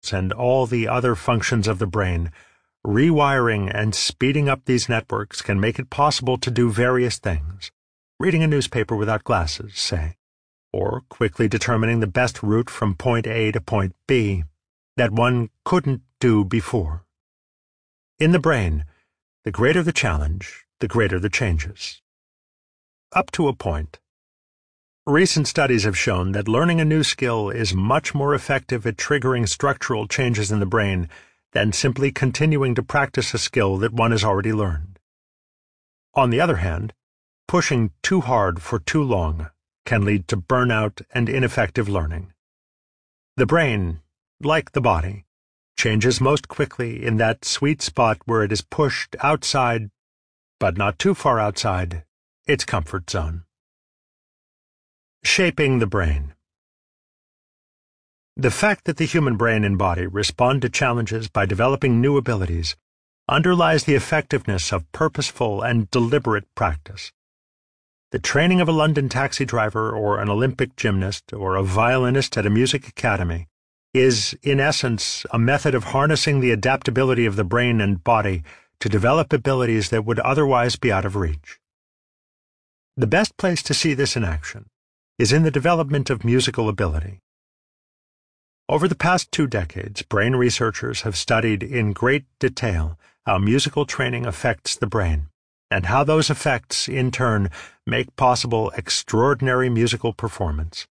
cells and all the other functions of the brain, rewiring and speeding up these networks can make it possible to do various things. Reading a newspaper without glasses, say, or quickly determining the best route from point A to point B that one couldn't do before. In the brain, the greater the challenge, the greater the changes. Up to a point. Recent studies have shown that learning a new skill is much more effective at triggering structural changes in the brain than simply continuing to practice a skill that one has already learned. On the other hand, pushing too hard for too long can lead to burnout and ineffective learning. The brain, like the body, changes most quickly in that sweet spot where it is pushed outside, but not too far outside, its comfort zone. Shaping the brain. The fact that the human brain and body respond to challenges by developing new abilities underlies the effectiveness of purposeful and deliberate practice. The training of a London taxi driver or an Olympic gymnast or a violinist at a music academy is, in essence, a method of harnessing the adaptability of the brain and body to develop abilities that would otherwise be out of reach. The best place to see this in action is in the development of musical ability. Over the past 2 decades, brain researchers have studied in great detail how musical training affects the brain, and how those effects, in turn, make possible extraordinary musical performance.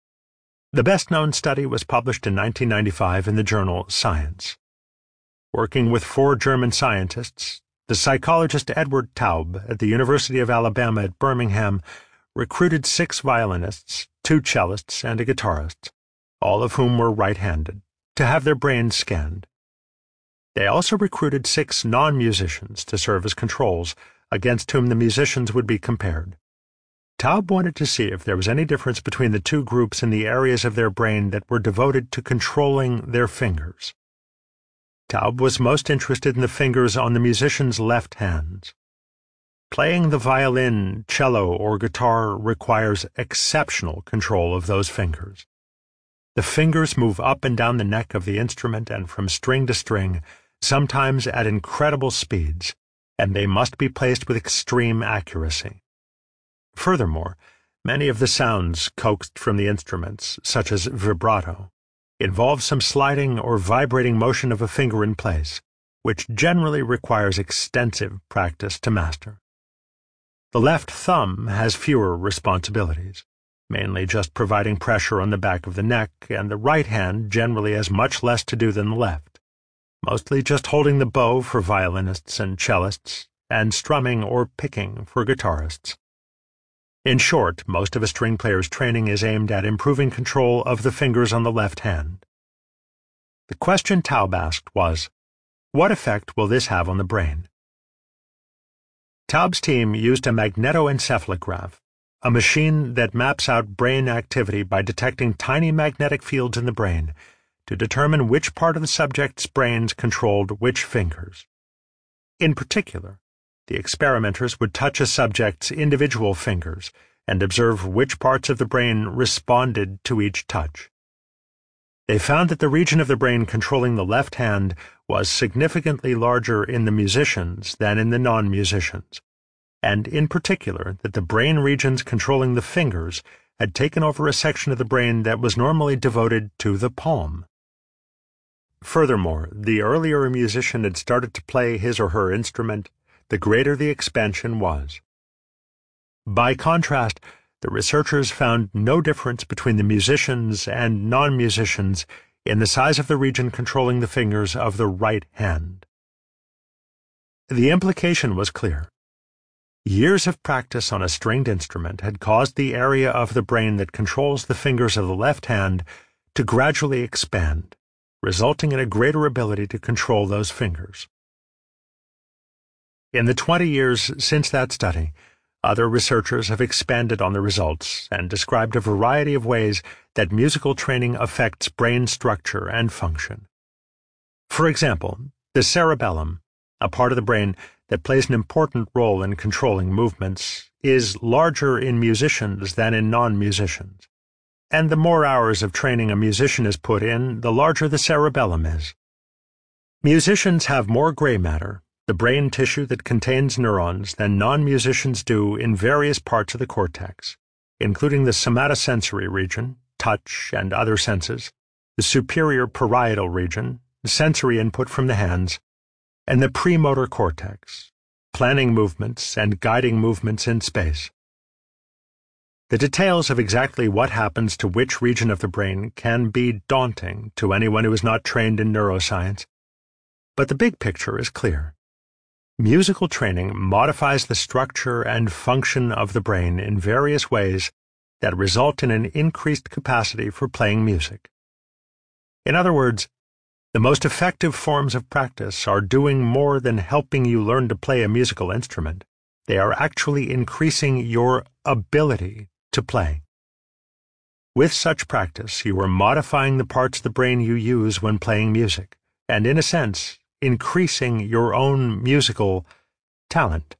The best-known study was published in 1995 in the journal Science. Working with 4 German scientists, the psychologist Edward Taub at the University of Alabama at Birmingham recruited 6 violinists, 2 cellists, and a guitarist, all of whom were right-handed, to have their brains scanned. They also recruited 6 non-musicians to serve as controls, against whom the musicians would be compared. Taub wanted to see if there was any difference between the 2 groups in the areas of their brain that were devoted to controlling their fingers. Taub was most interested in the fingers on the musicians' left hands. Playing the violin, cello, or guitar requires exceptional control of those fingers. The fingers move up and down the neck of the instrument and from string to string, sometimes at incredible speeds, and they must be placed with extreme accuracy. Furthermore, many of the sounds coaxed from the instruments, such as vibrato, involve some sliding or vibrating motion of a finger in place, which generally requires extensive practice to master. The left thumb has fewer responsibilities, mainly just providing pressure on the back of the neck, and the right hand generally has much less to do than the left, mostly just holding the bow for violinists and cellists, and strumming or picking for guitarists. In short, most of a string player's training is aimed at improving control of the fingers on the left hand. The question Taub asked was, what effect will this have on the brain? Taub's team used a magnetoencephalograph, a machine that maps out brain activity by detecting tiny magnetic fields in the brain, to determine which part of the subject's brains controlled which fingers. In particular, the experimenters would touch a subject's individual fingers and observe which parts of the brain responded to each touch. They found that the region of the brain controlling the left hand was significantly larger in the musicians than in the non-musicians, and in particular that the brain regions controlling the fingers had taken over a section of the brain that was normally devoted to the palm. Furthermore, the earlier a musician had started to play his or her instrument, the greater the expansion was. By contrast, the researchers found no difference between the musicians and non-musicians in the size of the region controlling the fingers of the right hand. The implication was clear. Years of practice on a stringed instrument had caused the area of the brain that controls the fingers of the left hand to gradually expand, resulting in a greater ability to control those fingers. In the 20 years since that study, other researchers have expanded on the results and described a variety of ways that musical training affects brain structure and function. For example, the cerebellum, a part of the brain that plays an important role in controlling movements, is larger in musicians than in non-musicians, And the more hours of training a musician is put in, the larger the cerebellum is. Musicians have more gray matter, the brain tissue that contains neurons, than non-musicians do in various parts of the cortex, including the somatosensory region, touch and other senses, the superior parietal region, sensory input from the hands, and the premotor cortex, planning movements and guiding movements in space. The details of exactly what happens to which region of the brain can be daunting to anyone who is not trained in neuroscience, but the big picture is clear. Musical training modifies the structure and function of the brain in various ways that result in an increased capacity for playing music. In other words, the most effective forms of practice are doing more than helping you learn to play a musical instrument. They are actually increasing your ability to play. With such practice, you are modifying the parts of the brain you use when playing music, and in a sense, increasing your own musical talent.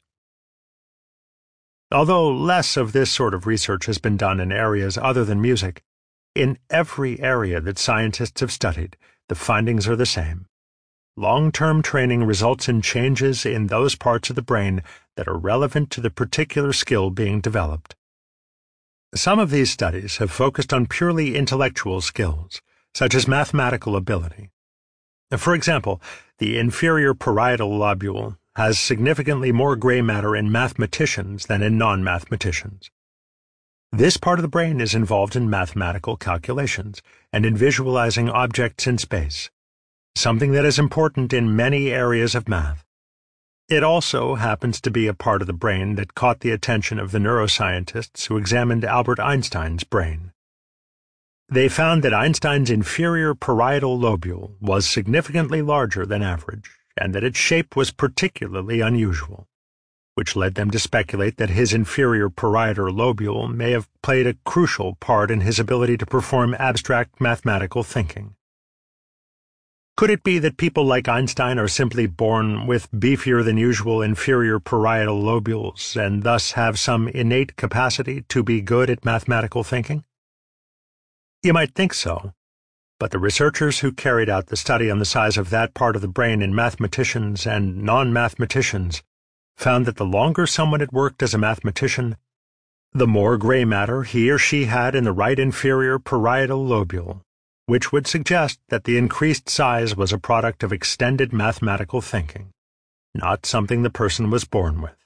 Although less of this sort of research has been done in areas other than music, in every area that scientists have studied, the findings are the same. Long-term training results in changes in those parts of the brain that are relevant to the particular skill being developed. Some of these studies have focused on purely intellectual skills, such as mathematical ability. For example, the inferior parietal lobule has significantly more gray matter in mathematicians than in non-mathematicians. This part of the brain is involved in mathematical calculations and in visualizing objects in space, something that is important in many areas of math. It also happens to be a part of the brain that caught the attention of the neuroscientists who examined Albert Einstein's brain. They found that Einstein's inferior parietal lobule was significantly larger than average, and that its shape was particularly unusual, which led them to speculate that his inferior parietal lobule may have played a crucial part in his ability to perform abstract mathematical thinking. Could it be that people like Einstein are simply born with beefier than usual inferior parietal lobules and thus have some innate capacity to be good at mathematical thinking? You might think so, but the researchers who carried out the study on the size of that part of the brain in mathematicians and non-mathematicians found that the longer someone had worked as a mathematician, the more gray matter he or she had in the right inferior parietal lobule, which would suggest that the increased size was a product of extended mathematical thinking, not something the person was born with.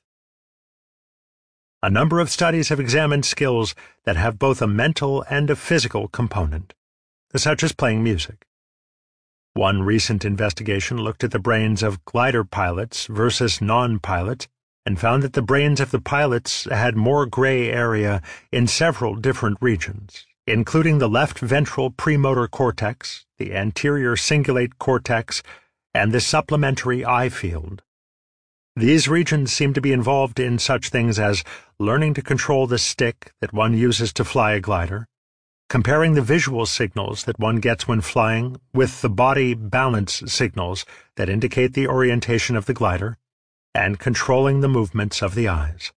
A number of studies have examined skills that have both a mental and a physical component, such as playing music. One recent investigation looked at the brains of glider pilots versus non-pilots and found that the brains of the pilots had more gray area in several different regions, including the left ventral premotor cortex, the anterior cingulate cortex, and the supplementary eye field. These regions seem to be involved in such things as learning to control the stick that one uses to fly a glider, comparing the visual signals that one gets when flying with the body balance signals that indicate the orientation of the glider, and controlling the movements of the eyes.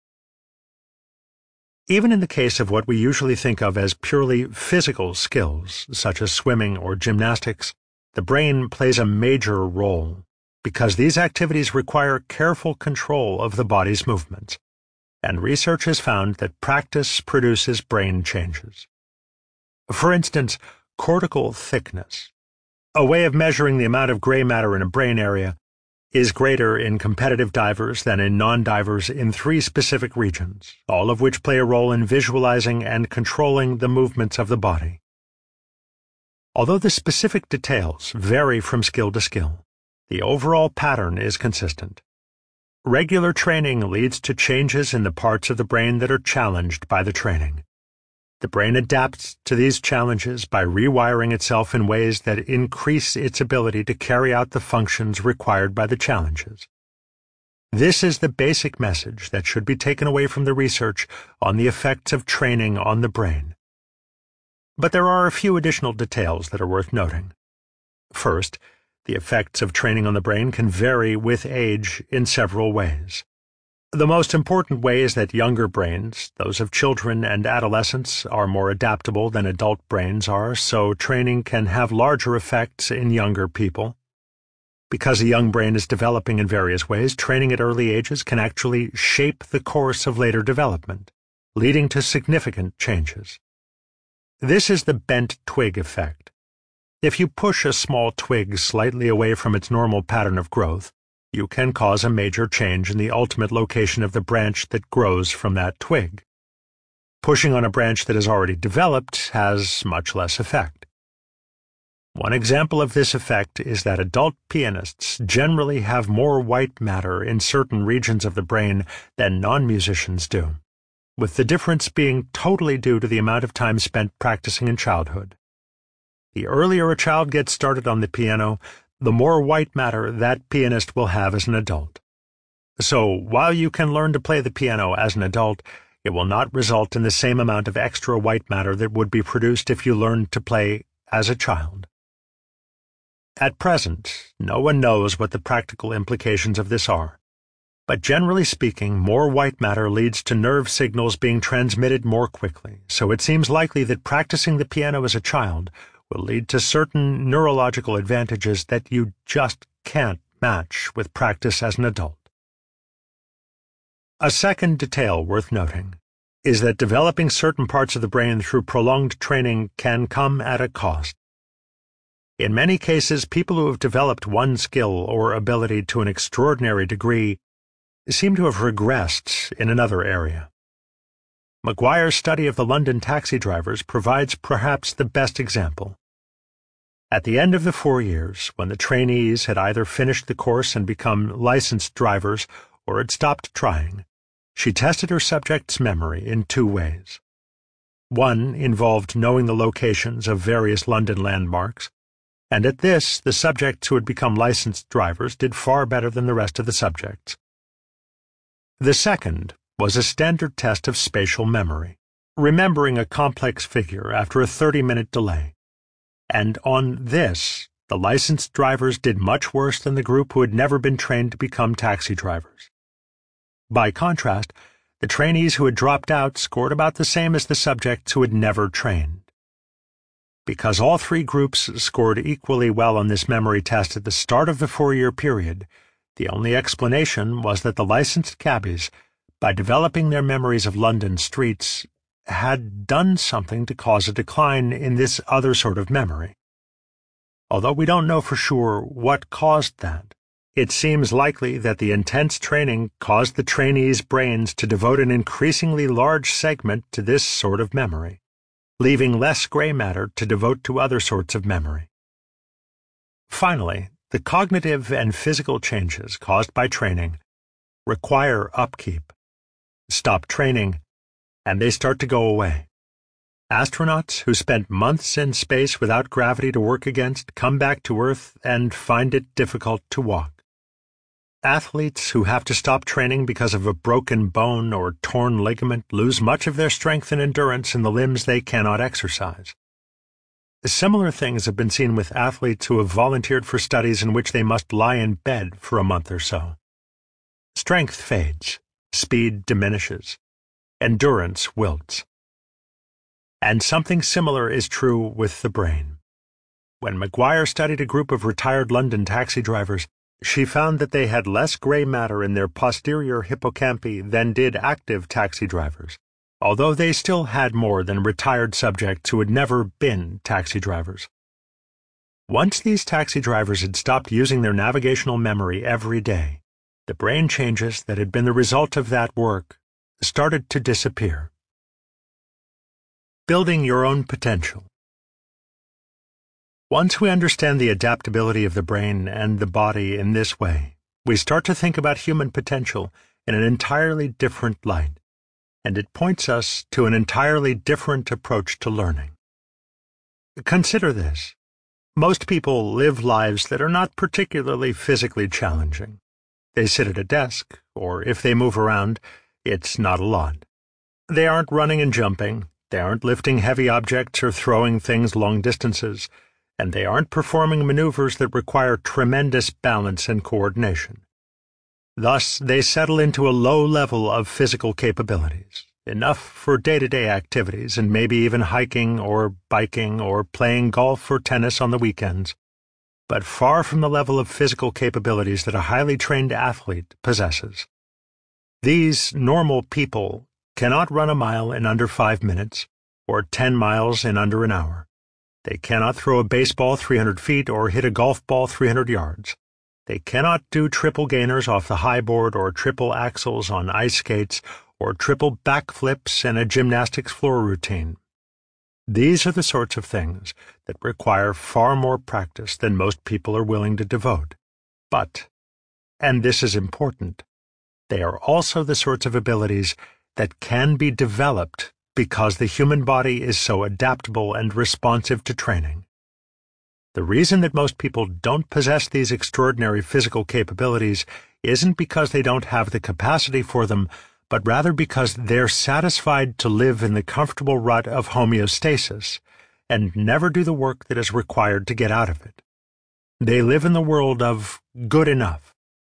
Even in the case of what we usually think of as purely physical skills, such as swimming or gymnastics, the brain plays a major role, because these activities require careful control of the body's movements, and research has found that practice produces brain changes. For instance, cortical thickness, a way of measuring the amount of gray matter in a brain area, is greater in competitive divers than in non-divers in 3 specific regions, all of which play a role in visualizing and controlling the movements of the body. Although the specific details vary from skill to skill, the overall pattern is consistent. Regular training leads to changes in the parts of the brain that are challenged by the training. The brain adapts to these challenges by rewiring itself in ways that increase its ability to carry out the functions required by the challenges. This is the basic message that should be taken away from the research on the effects of training on the brain. But there are a few additional details that are worth noting. First, the effects of training on the brain can vary with age in several ways. The most important way is that younger brains, those of children and adolescents, are more adaptable than adult brains are, so training can have larger effects in younger people. Because a young brain is developing in various ways, training at early ages can actually shape the course of later development, leading to significant changes. This is the bent twig effect. If you push a small twig slightly away from its normal pattern of growth, you can cause a major change in the ultimate location of the branch that grows from that twig. Pushing on a branch that is already developed has much less effect. One example of this effect is that adult pianists generally have more white matter in certain regions of the brain than non-musicians do, with the difference being totally due to the amount of time spent practicing in childhood. The earlier a child gets started on the piano, the more white matter that pianist will have as an adult. So, while you can learn to play the piano as an adult, it will not result in the same amount of extra white matter that would be produced if you learned to play as a child. At present, no one knows what the practical implications of this are, but generally speaking, more white matter leads to nerve signals being transmitted more quickly, so it seems likely that practicing the piano as a child will lead to certain neurological advantages that you just can't match with practice as an adult. A second detail worth noting is that developing certain parts of the brain through prolonged training can come at a cost. In many cases, people who have developed one skill or ability to an extraordinary degree seem to have regressed in another area. Maguire's study of the London taxi drivers provides perhaps the best example. At the end of the 4 years, when the trainees had either finished the course and become licensed drivers or had stopped trying, she tested her subjects' memory in 2 ways. One involved knowing the locations of various London landmarks, and at this the subjects who had become licensed drivers did far better than the rest of the subjects. The second was a standard test of spatial memory, remembering a complex figure after a 30-minute delay. And on this, the licensed drivers did much worse than the group who had never been trained to become taxi drivers. By contrast, the trainees who had dropped out scored about the same as the subjects who had never trained. Because all 3 groups scored equally well on this memory test at the start of the 4-year period, the only explanation was that the licensed cabbies, by developing their memories of London streets, had done something to cause a decline in this other sort of memory. Although we don't know for sure what caused that, it seems likely that the intense training caused the trainees' brains to devote an increasingly large segment to this sort of memory, leaving less gray matter to devote to other sorts of memory. Finally, the cognitive and physical changes caused by training require upkeep. Stop training, and they start to go away. Astronauts who spent months in space without gravity to work against come back to Earth and find it difficult to walk. Athletes who have to stop training because of a broken bone or torn ligament lose much of their strength and endurance in the limbs they cannot exercise. Similar things have been seen with athletes who have volunteered for studies in which they must lie in bed for a month or so. Strength fades, speed diminishes, endurance wilts. And something similar is true with the brain. When Maguire studied a group of retired London taxi drivers, she found that they had less gray matter in their posterior hippocampi than did active taxi drivers, although they still had more than retired subjects who had never been taxi drivers. Once these taxi drivers had stopped using their navigational memory every day, the brain changes that had been the result of that work started to disappear. Building your own potential. Once we understand the adaptability of the brain and the body in this way, we start to think about human potential in an entirely different light, and it points us to an entirely different approach to learning. Consider this. Most people live lives that are not particularly physically challenging. They sit at a desk, or if they move around, it's not a lot. They aren't running and jumping, they aren't lifting heavy objects or throwing things long distances, and they aren't performing maneuvers that require tremendous balance and coordination. Thus, they settle into a low level of physical capabilities, enough for day-to-day activities and maybe even hiking or biking or playing golf or tennis on the weekends, but far from the level of physical capabilities that a highly trained athlete possesses. These normal people cannot run a mile in under 5 minutes or 10 miles in under an hour. They cannot throw a baseball 300 feet or hit a golf ball 300 yards. They cannot do triple gainers off the high board or triple axels on ice skates or triple backflips in a gymnastics floor routine. These are the sorts of things that require far more practice than most people are willing to devote. But, and this is important, they are also the sorts of abilities that can be developed because the human body is so adaptable and responsive to training. The reason that most people don't possess these extraordinary physical capabilities isn't because they don't have the capacity for them, but rather because they're satisfied to live in the comfortable rut of homeostasis and never do the work that is required to get out of it. They live in the world of good enough.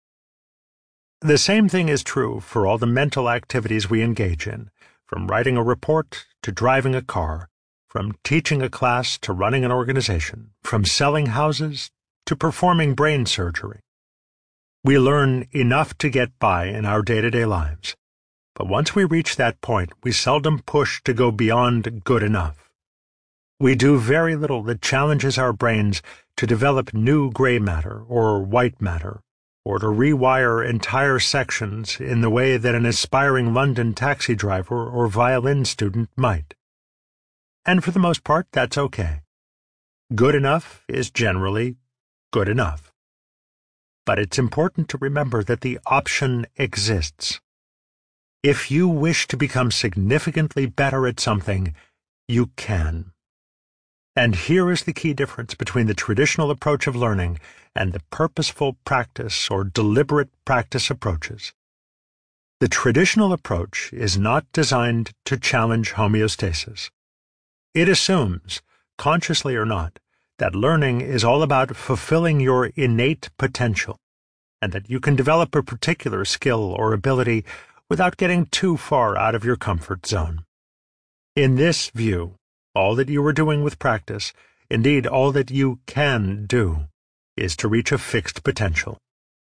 The same thing is true for all the mental activities we engage in, from writing a report to driving a car, from teaching a class to running an organization, from selling houses to performing brain surgery. We learn enough to get by in our day-to-day lives, but once we reach that point, we seldom push to go beyond good enough. We do very little that challenges our brains to develop new gray matter or white matter, or to rewire entire sections in the way that an aspiring London taxi driver or violin student might. And for the most part, that's okay. Good enough is generally good enough. But it's important to remember that the option exists. If you wish to become significantly better at something, you can. And here is the key difference between the traditional approach of learning and the purposeful practice or deliberate practice approaches. The traditional approach is not designed to challenge homeostasis. It assumes, consciously or not, that learning is all about fulfilling your innate potential, and that you can develop a particular skill or ability without getting too far out of your comfort zone. In this view, all that you are doing with practice, indeed all that you can do, is to reach a fixed potential.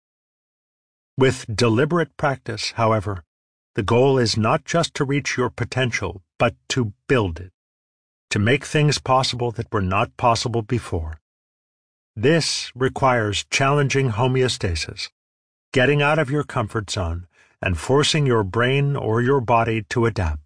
With deliberate practice, however, the goal is not just to reach your potential, but to build it, to make things possible that were not possible before. This requires challenging homeostasis, getting out of your comfort zone, and forcing your brain or your body to adapt.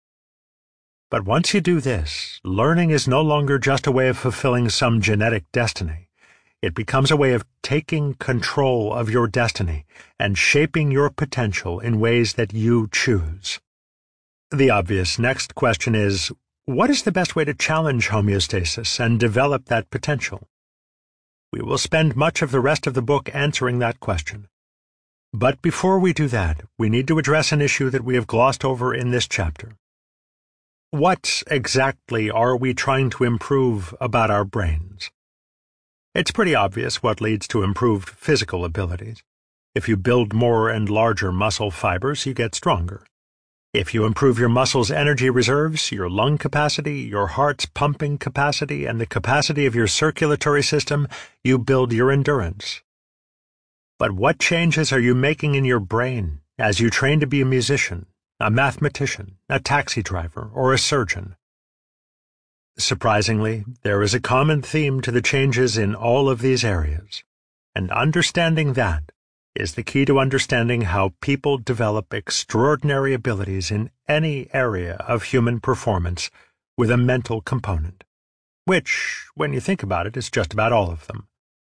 But once you do this, learning is no longer just a way of fulfilling some genetic destiny. It becomes a way of taking control of your destiny and shaping your potential in ways that you choose. The obvious next question is, what is the best way to challenge homeostasis and develop that potential? We will spend much of the rest of the book answering that question. But before we do that, we need to address an issue that we have glossed over in this chapter. What exactly are we trying to improve about our brains? It's pretty obvious what leads to improved physical abilities. If you build more and larger muscle fibers, you get stronger. If you improve your muscles' energy reserves, your lung capacity, your heart's pumping capacity, and the capacity of your circulatory system, you build your endurance. But what changes are you making in your brain as you train to be a musician, a mathematician, a taxi driver, or a surgeon? Surprisingly, there is a common theme to the changes in all of these areas, and understanding that is the key to understanding how people develop extraordinary abilities in any area of human performance with a mental component, which, when you think about it, is just about all of them.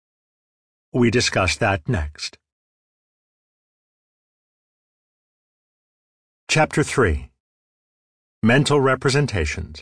We discuss that next. Chapter 3. Mental Representations.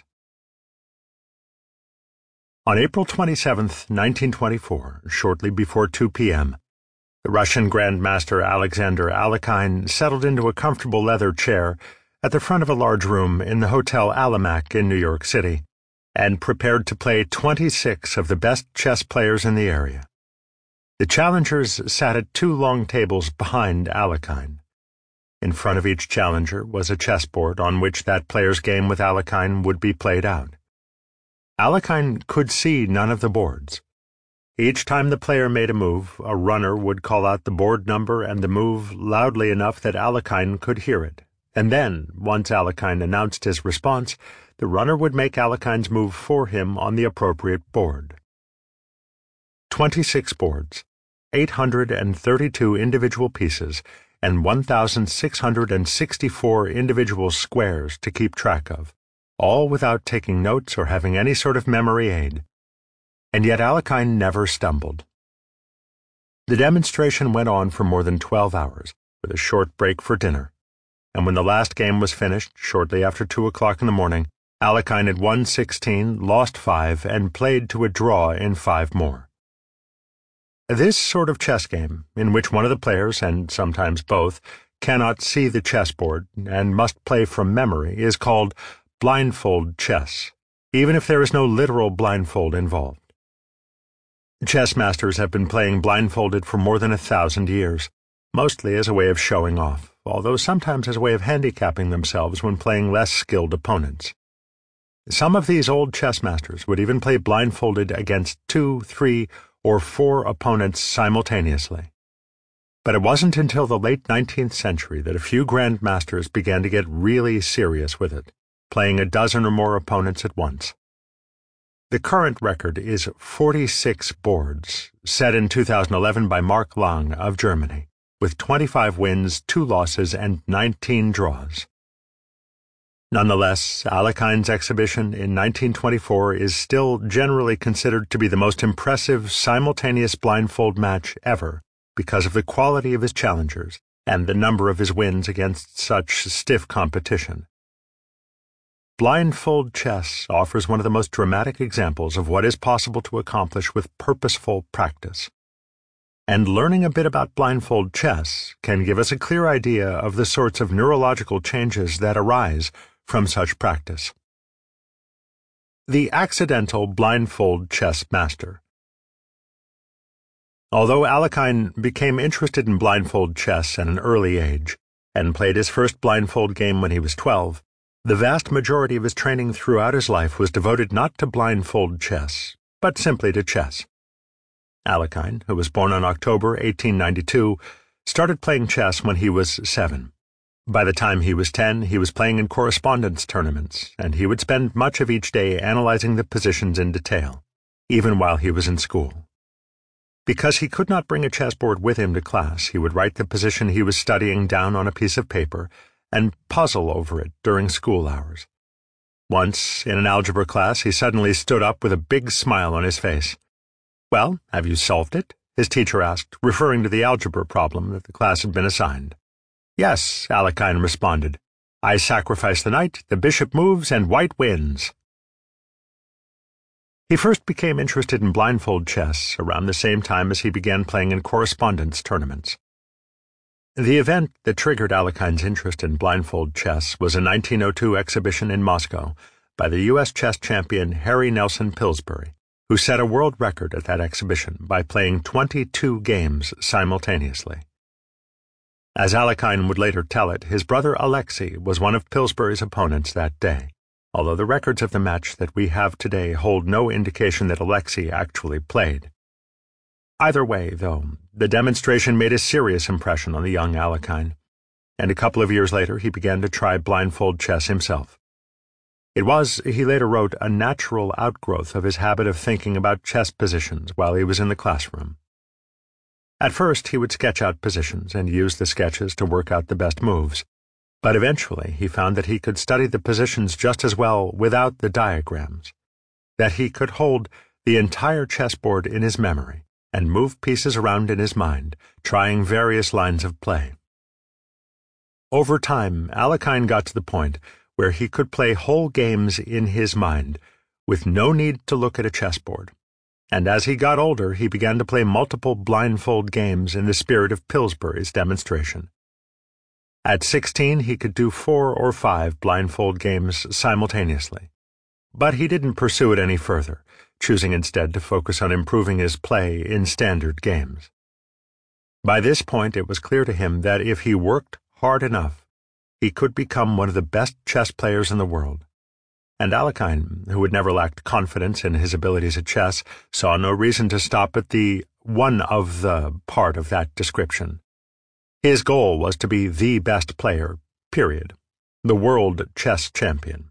On April 27, 1924, shortly before 2 p.m., the Russian Grandmaster Alexander Alekhine settled into a comfortable leather chair at the front of a large room in the Hotel Alimak in New York City, and prepared to play 26 of the best chess players in the area. The challengers sat at two long tables behind Alekhine. In front of each challenger was a chessboard on which that player's game with Alekhine would be played out. Alekhine could see none of the boards. Each time the player made a move, a runner would call out the board number and the move loudly enough that Alekhine could hear it, and then, once Alekhine announced his response, the runner would make Alekhine's move for him on the appropriate board. 26 boards, 832 individual pieces, and 1,664 individual squares to keep track of, all without taking notes or having any sort of memory aid. And yet Alekhine never stumbled. The demonstration went on for more than 12 hours, with a short break for dinner, and when the last game was finished, shortly after 2 o'clock in the morning, Alekhine had won 16, lost 5, and played to a draw in 5 more. This sort of chess game, in which one of the players, and sometimes both, cannot see the chessboard and must play from memory, is called blindfold chess, even if there is no literal blindfold involved. Chess masters have been playing blindfolded for more than 1,000 years, mostly as a way of showing off, although sometimes as a way of handicapping themselves when playing less skilled opponents. Some of these old chess masters would even play blindfolded against 2, 3, or 4 opponents simultaneously. But it wasn't until the late 19th century that a few grandmasters began to get really serious with it, playing a dozen or more opponents at once. The current record is 46 boards, set in 2011 by Mark Lang of Germany, with 25 wins, 2 losses, and 19 draws. Nonetheless, Alekhine's exhibition in 1924 is still generally considered to be the most impressive simultaneous blindfold match ever because of the quality of his challengers and the number of his wins against such stiff competition. Blindfold chess offers one of the most dramatic examples of what is possible to accomplish with purposeful practice. And learning a bit about blindfold chess can give us a clear idea of the sorts of neurological changes that arise from such practice. The accidental blindfold chess master. Although Alekhine became interested in blindfold chess at an early age and played his first blindfold game when he was 12, the vast majority of his training throughout his life was devoted not to blindfold chess, but simply to chess. Alekhine, who was born in October 1892, started playing chess when he was 7. By the time he was 10, he was playing in correspondence tournaments, and he would spend much of each day analyzing the positions in detail, even while he was in school. Because he could not bring a chessboard with him to class, he would write the position he was studying down on a piece of paper and puzzle over it during school hours. Once, in an algebra class, he suddenly stood up with a big smile on his face. "Well, have you solved it?" his teacher asked, referring to the algebra problem that the class had been assigned. "Yes," Alekhine responded. "I sacrifice the knight, the bishop moves, and white wins." He first became interested in blindfold chess around the same time as he began playing in correspondence tournaments. The event that triggered Alekhine's interest in blindfold chess was a 1902 exhibition in Moscow by the U.S. chess champion Harry Nelson Pillsbury, who set a world record at that exhibition by playing 22 games simultaneously. As Alekhine would later tell it, his brother Alexei was one of Pillsbury's opponents that day, although the records of the match that we have today hold no indication that Alexei actually played. Either way, though, the demonstration made a serious impression on the young Alekhine, and a couple of years later he began to try blindfold chess himself. It was, he later wrote, a natural outgrowth of his habit of thinking about chess positions while he was in the classroom. At first he would sketch out positions and use the sketches to work out the best moves, but eventually he found that he could study the positions just as well without the diagrams, that he could hold the entire chessboard in his memory and move pieces around in his mind, trying various lines of play. Over time, Alekhine got to the point where he could play whole games in his mind with no need to look at a chessboard. And as he got older, he began to play multiple blindfold games in the spirit of Pillsbury's demonstration. At 16, he could do 4 or 5 blindfold games simultaneously. But he didn't pursue it any further, choosing instead to focus on improving his play in standard games. By this point, it was clear to him that if he worked hard enough, he could become one of the best chess players in the world. And Alekhine, who had never lacked confidence in his abilities at chess, saw no reason to stop at the one of the part of that description. His goal was to be the best player, period. The world chess champion.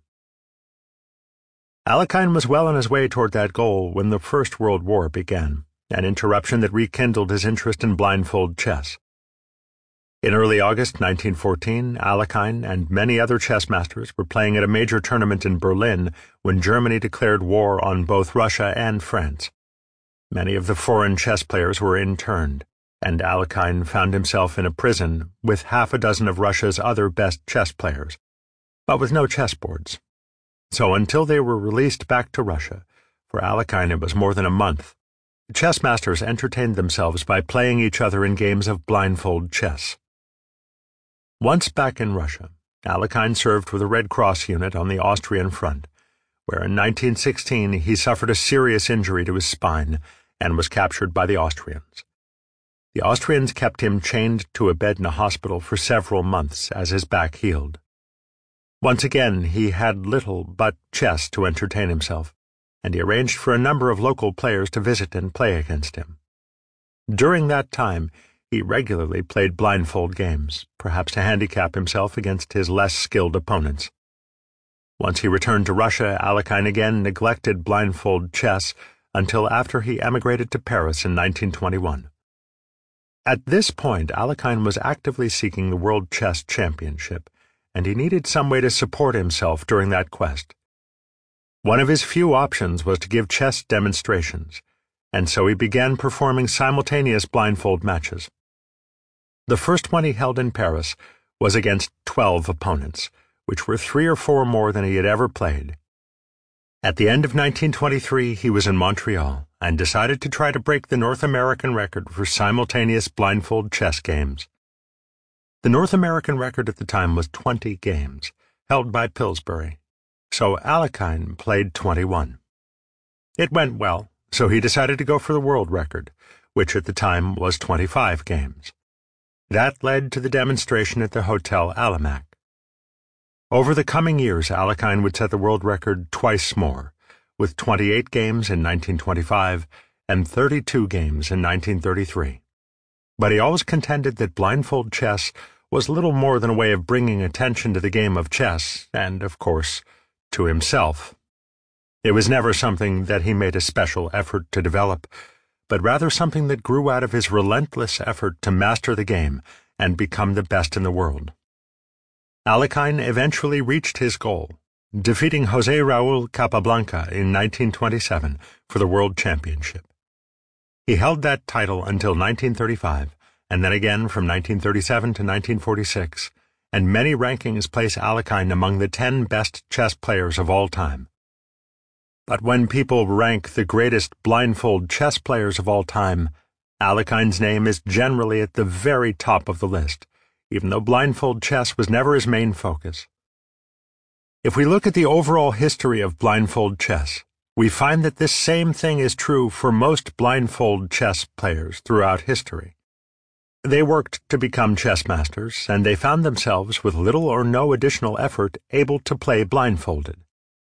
Alekhine was well on his way toward that goal when the First World War began, an interruption that rekindled his interest in blindfold chess. In early August 1914, Alekhine and many other chess masters were playing at a major tournament in Berlin when Germany declared war on both Russia and France. Many of the foreign chess players were interned, and Alekhine found himself in a prison with half a dozen of Russia's other best chess players, but with no chessboards. So until they were released back to Russia, for Alekhine it was more than a month, chess masters entertained themselves by playing each other in games of blindfold chess. Once back in Russia, Alekhine served with a Red Cross unit on the Austrian front, where in 1916 he suffered a serious injury to his spine and was captured by the Austrians. The Austrians kept him chained to a bed in a hospital for several months as his back healed. Once again, he had little but chess to entertain himself, and he arranged for a number of local players to visit and play against him. During that time, he regularly played blindfold games, perhaps to handicap himself against his less skilled opponents. Once he returned to Russia, Alekhine again neglected blindfold chess until after he emigrated to Paris in 1921. At this point, Alekhine was actively seeking the World Chess Championship, and he needed some way to support himself during that quest. One of his few options was to give chess demonstrations, and so he began performing simultaneous blindfold matches. The first one he held in Paris was against 12 opponents, which were 3 or 4 more than he had ever played. At the end of 1923, he was in Montreal and decided to try to break the North American record for simultaneous blindfold chess games. The North American record at the time was 20 games, held by Pillsbury, so Alekhine played 21. It went well, so he decided to go for the world record, which at the time was 25 games. That led to the demonstration at the Hotel Alimac. Over the coming years, Alekhine would set the world record twice more, with 28 games in 1925 and 32 games in 1933. But he always contended that blindfold chess was little more than a way of bringing attention to the game of chess and, of course, to himself. It was never something that he made a special effort to develop, but rather something that grew out of his relentless effort to master the game and become the best in the world. Alekhine eventually reached his goal, defeating José Raúl Capablanca in 1927 for the World Championship. He held that title until 1935, and then again from 1937 to 1946, and many rankings place Alekhine among the 10 best chess players of all time. But when people rank the greatest blindfold chess players of all time, Alekhine's name is generally at the very top of the list, even though blindfold chess was never his main focus. If we look at the overall history of blindfold chess, we find that this same thing is true for most blindfold chess players throughout history. They worked to become chess masters, and they found themselves, with little or no additional effort, able to play blindfolded.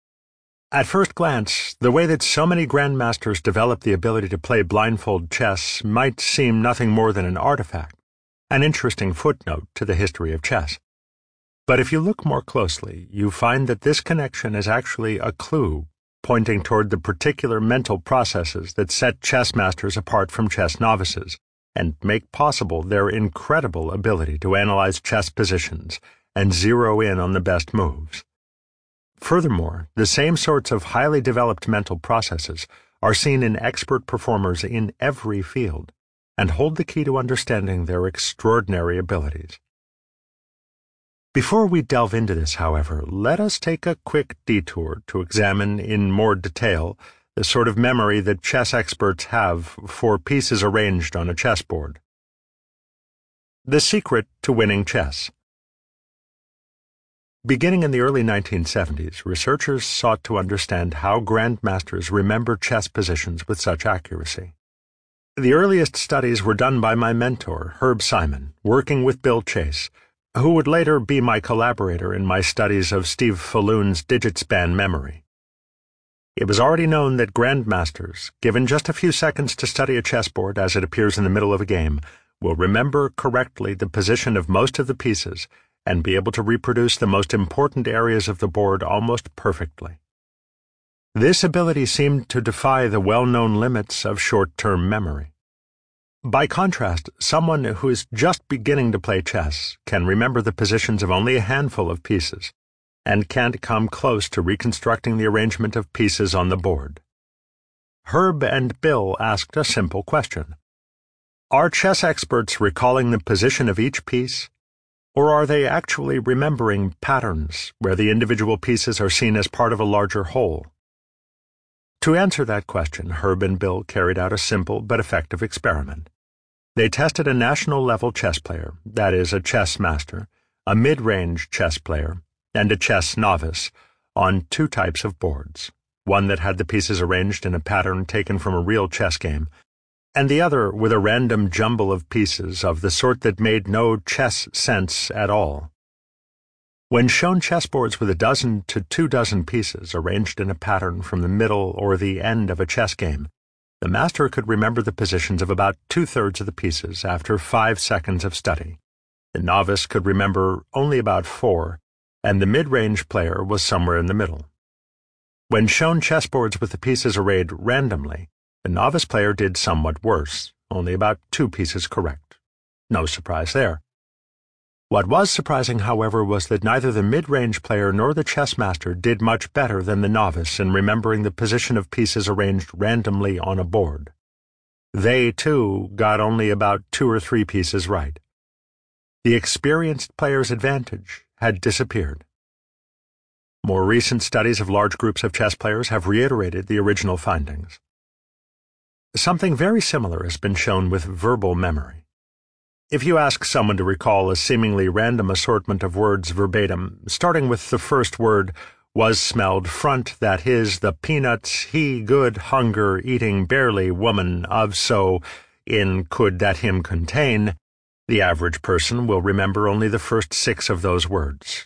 At first glance, the way that so many grandmasters developed the ability to play blindfold chess might seem nothing more than an artifact, an interesting footnote to the history of chess. But if you look more closely, you find that this connection is actually a clue pointing toward the particular mental processes that set chess masters apart from chess novices and make possible their incredible ability to analyze chess positions and zero in on the best moves. Furthermore, the same sorts of highly developed mental processes are seen in expert performers in every field and hold the key to understanding their extraordinary abilities. Before we delve into this, however, let us take a quick detour to examine in more detail the sort of memory that chess experts have for pieces arranged on a chessboard. The secret to winning chess. Beginning in the early 1970s, researchers sought to understand how grandmasters remember chess positions with such accuracy. The earliest studies were done by my mentor, Herb Simon, working with Bill Chase, who would later be my collaborator in my studies of Steve Falloon's digit-span memory. It was already known that grandmasters, given just a few seconds to study a chessboard as it appears in the middle of a game, will remember correctly the position of most of the pieces and be able to reproduce the most important areas of the board almost perfectly. This ability seemed to defy the well-known limits of short-term memory. By contrast, someone who is just beginning to play chess can remember the positions of only a handful of pieces and can't come close to reconstructing the arrangement of pieces on the board. Herb and Bill asked a simple question. Are chess experts recalling the position of each piece, or are they actually remembering patterns where the individual pieces are seen as part of a larger whole? To answer that question, Herb and Bill carried out a simple but effective experiment. They tested a national-level chess player, that is, a chess master, a mid-range chess player, and a chess novice, on two types of boards, one that had the pieces arranged in a pattern taken from a real chess game, and the other with a random jumble of pieces of the sort that made no chess sense at all. When shown chessboards with 12 to 24 pieces arranged in a pattern from the middle or the end of a chess game, the master could remember the positions of about 2/3 of the pieces after 5 seconds of study. The novice could remember only about 4, and the mid-range player was somewhere in the middle. When shown chessboards with the pieces arrayed randomly, the novice player did somewhat worse, only about 2 pieces correct. No surprise there. What was surprising, however, was that neither the mid-range player nor the chess master did much better than the novice in remembering the position of pieces arranged randomly on a board. They, too, got only about 2 or 3 pieces right. The experienced player's advantage had disappeared. More recent studies of large groups of chess players have reiterated the original findings. Something very similar has been shown with verbal memory. If you ask someone to recall a seemingly random assortment of words verbatim, starting with the first word, was smelled front, that is, the peanuts, he good, hunger, eating barely, woman, of so, in could that him contain, the average person will remember only the first 6 of those words.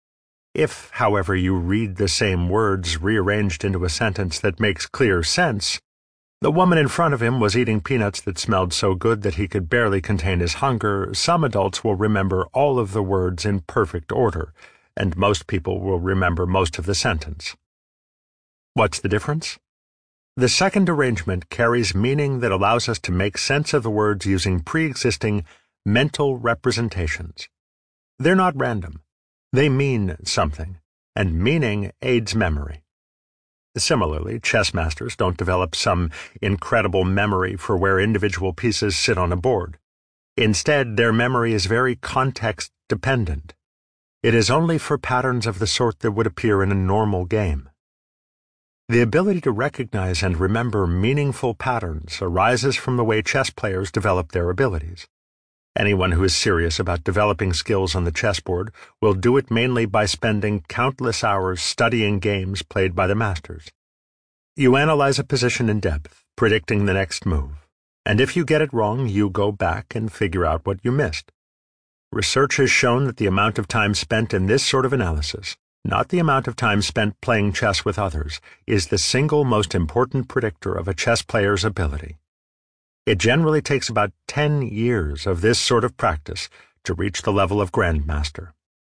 If, however, you read the same words rearranged into a sentence that makes clear sense, the woman in front of him was eating peanuts that smelled so good that he could barely contain his hunger. Some adults will remember all of the words in perfect order, and most people will remember most of the sentence. What's the difference? The second arrangement carries meaning that allows us to make sense of the words using pre-existing mental representations. They're not random. They mean something, and meaning aids memory. Similarly, chess masters don't develop some incredible memory for where individual pieces sit on a board. Instead, their memory is very context-dependent. It is only for patterns of the sort that would appear in a normal game. The ability to recognize and remember meaningful patterns arises from the way chess players develop their abilities. Anyone who is serious about developing skills on the chessboard will do it mainly by spending countless hours studying games played by the masters. You analyze a position in depth, predicting the next move, and if you get it wrong, you go back and figure out what you missed. Research has shown that the amount of time spent in this sort of analysis, not the amount of time spent playing chess with others, is the single most important predictor of a chess player's ability. It generally takes about 10 years of this sort of practice to reach the level of grandmaster.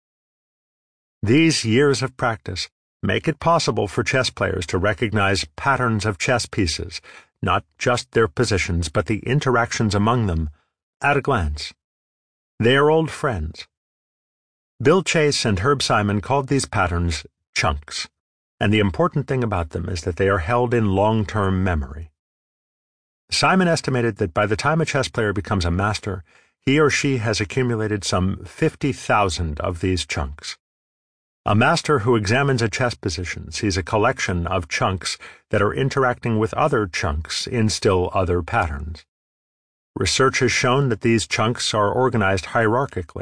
These years of practice make it possible for chess players to recognize patterns of chess pieces, not just their positions but the interactions among them, at a glance. They are old friends. Bill Chase and Herb Simon called these patterns chunks, and the important thing about them is that they are held in long-term memory. Simon estimated that by the time a chess player becomes a master, he or she has accumulated some 50,000 of these chunks. A master who examines a chess position sees a collection of chunks that are interacting with other chunks in still other patterns. Research has shown that these chunks are organized hierarchically,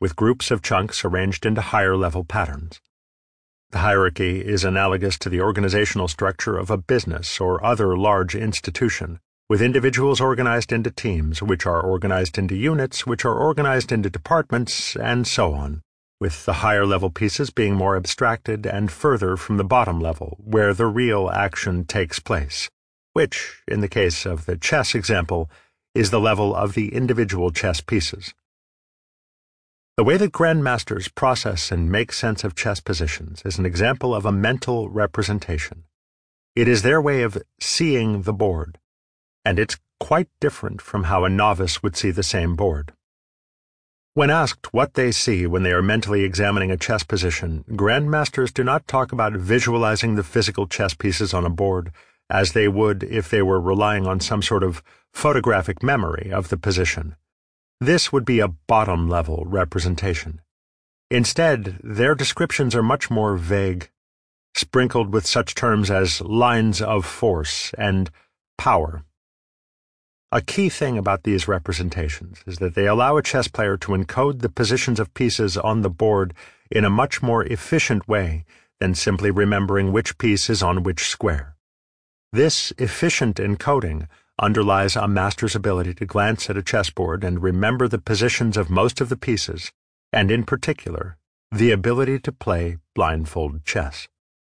with groups of chunks arranged into higher-level patterns. The hierarchy is analogous to the organizational structure of a business or other large institution, with individuals organized into teams, which are organized into units, which are organized into departments, and so on, with the higher-level pieces being more abstracted and further from the bottom level, where the real action takes place, which, in the case of the chess example, is the level of the individual chess pieces. The way that grandmasters process and make sense of chess positions is an example of a mental representation. It is their way of seeing the board, and it's quite different from how a novice would see the same board. When asked what they see when they are mentally examining a chess position, grandmasters do not talk about visualizing the physical chess pieces on a board as they would if they were relying on some sort of photographic memory of the position. This would be a bottom-level representation. Instead, their descriptions are much more vague, sprinkled with such terms as lines of force and power. A key thing about these representations is that they allow a chess player to encode the positions of pieces on the board in a much more efficient way than simply remembering which piece is on which square. This efficient encoding underlies a master's ability to glance at a chessboard and remember the positions of most of the pieces, and in particular, the ability to play blindfold chess.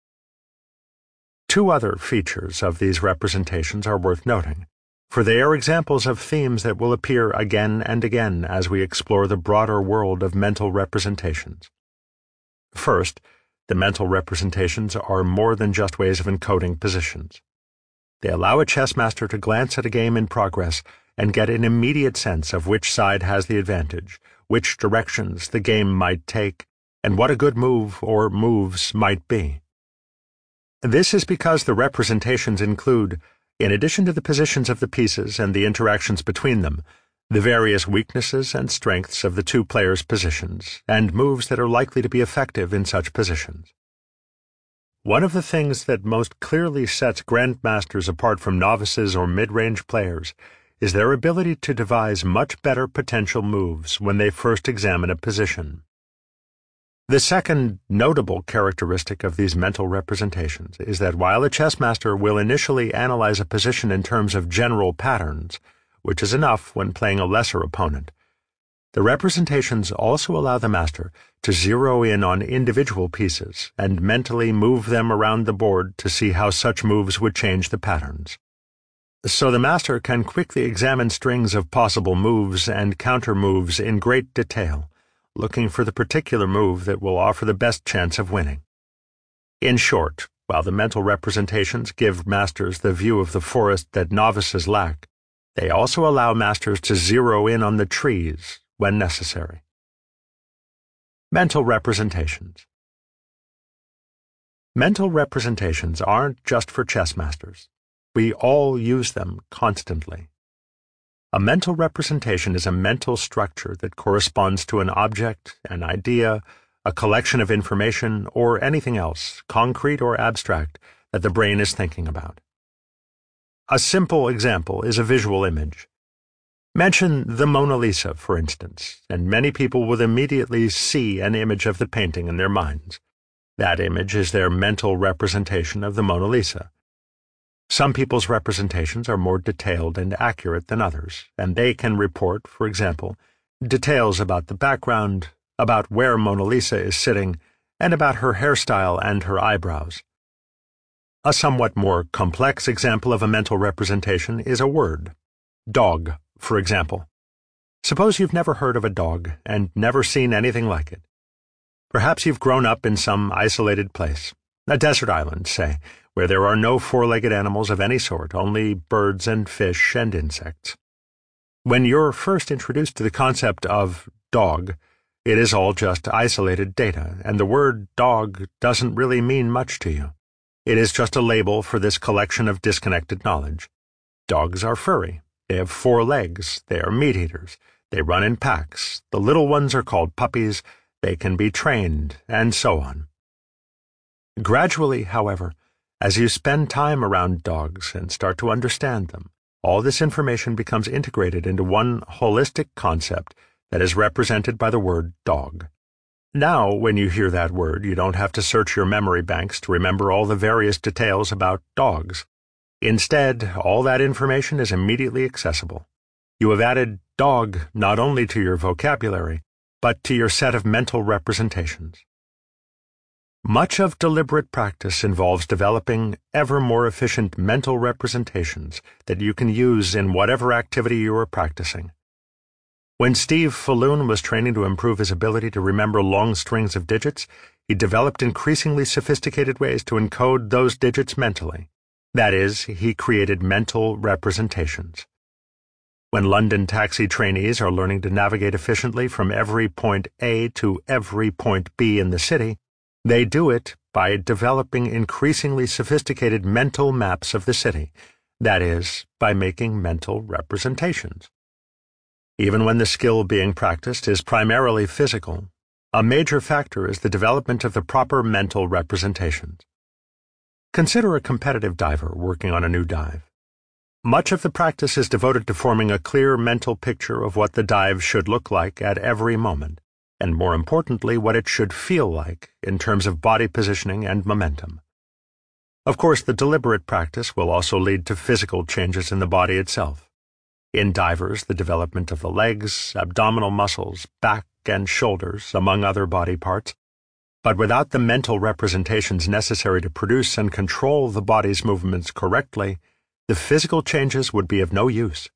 Two other features of these representations are worth noting, for they are examples of themes that will appear again and again as we explore the broader world of mental representations. First, the mental representations are more than just ways of encoding positions. They allow a chess master to glance at a game in progress and get an immediate sense of which side has the advantage, which directions the game might take, and what a good move or moves might be. This is because the representations include, in addition to the positions of the pieces and the interactions between them, the various weaknesses and strengths of the two players' positions, and moves that are likely to be effective in such positions. One of the things that most clearly sets grandmasters apart from novices or mid-range players is their ability to devise much better potential moves when they first examine a position. The second notable characteristic of these mental representations is that while a chess master will initially analyze a position in terms of general patterns, which is enough when playing a lesser opponent, the representations also allow the master to zero in on individual pieces and mentally move them around the board to see how such moves would change the patterns. So the master can quickly examine strings of possible moves and counter-moves in great detail, looking for the particular move that will offer the best chance of winning. In short, while the mental representations give masters the view of the forest that novices lack, they also allow masters to zero in on the trees when necessary. Mental representations. Mental representations aren't just for chess masters. We all use them constantly. A mental representation is a mental structure that corresponds to an object, an idea, a collection of information, or anything else, concrete or abstract, that the brain is thinking about. A simple example is a visual image. Mention the Mona Lisa, for instance, and many people will immediately see an image of the painting in their minds. That image is their mental representation of the Mona Lisa. Some people's representations are more detailed and accurate than others, and they can report, for example, details about the background, about where Mona Lisa is sitting, and about her hairstyle and her eyebrows. A somewhat more complex example of a mental representation is a word. Dog, for example. Suppose you've never heard of a dog and never seen anything like it. Perhaps you've grown up in some isolated place, a desert island, say, where there are no four-legged animals of any sort, only birds and fish and insects. When you're first introduced to the concept of dog, it is all just isolated data, and the word dog doesn't really mean much to you. It is just a label for this collection of disconnected knowledge. Dogs are furry. They have 4 legs. They are meat-eaters. They run in packs. The little ones are called puppies. They can be trained, and so on. Gradually, however, as you spend time around dogs and start to understand them, all this information becomes integrated into one holistic concept that is represented by the word dog. Now, when you hear that word, you don't have to search your memory banks to remember all the various details about dogs. Instead, all that information is immediately accessible. You have added dog not only to your vocabulary, but to your set of mental representations. Much of deliberate practice involves developing ever more efficient mental representations that you can use in whatever activity you are practicing. When Steve Falloon was training to improve his ability to remember long strings of digits, he developed increasingly sophisticated ways to encode those digits mentally. That is, he created mental representations. When London taxi trainees are learning to navigate efficiently from every point A to every point B in the city, they do it by developing increasingly sophisticated mental maps of the city, that is, by making mental representations. Even when the skill being practiced is primarily physical, a major factor is the development of the proper mental representations. Consider a competitive diver working on a new dive. Much of the practice is devoted to forming a clear mental picture of what the dive should look like at every moment, and more importantly, what it should feel like in terms of body positioning and momentum. Of course, the deliberate practice will also lead to physical changes in the body itself. In divers, the development of the legs, abdominal muscles, back, and shoulders, among other body parts. But without the mental representations necessary to produce and control the body's movements correctly, the physical changes would be of no use.